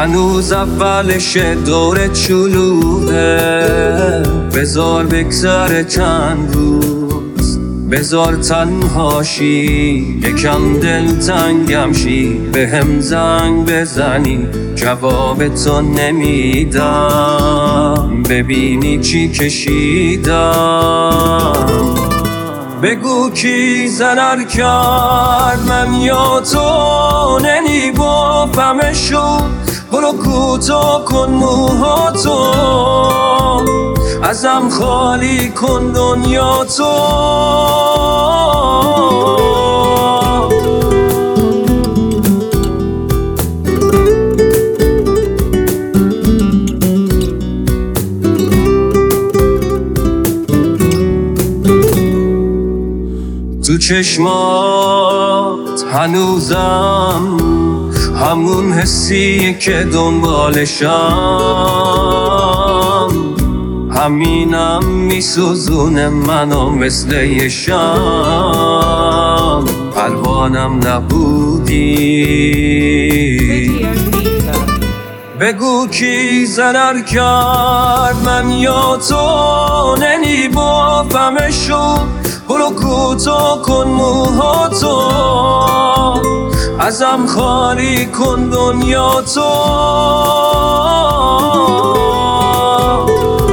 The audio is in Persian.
هنوز اولش دور شلوغه، بذار بگذره چند روز، بذار تنها شی، یکم دلتنگم شی، به هم زنگ بزنی جواب تو نمیدم، ببینی چی کشیدم. بگو کی زنر کرد من یا تو، نمیبافمشو، برو کوتاه کن موهاتو، ازم خالی کن دنیا تو. تو چشمات هنوزم همون حسیه که دنبالشم، همینم میسوزونه منو مثل یه شم، پروانم نبودی. بگو کی زنر کرد من یا تو، نمیبافمشو، برو کوتاه کن موهاتو، ازم خالی کن دنیا تو.